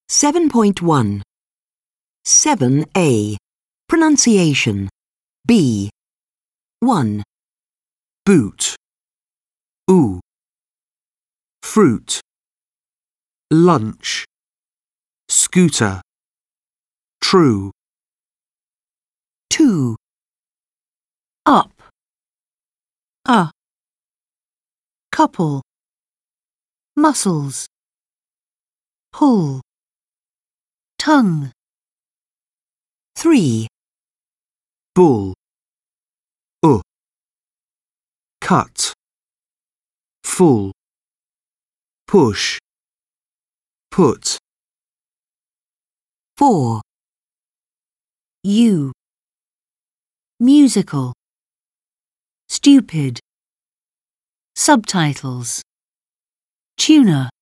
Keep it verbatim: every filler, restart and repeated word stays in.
seven point one. seven A. Pronunciation. B. one. Boot. Oo. Fruit. Lunch. Scooter. True. two. Up. A. Couple. Muscles. Pull. Tongue. three. Bull. Uh. Cut. Full. Push. Put. four. You. Musical. Stupid. Subtitles. Tuna.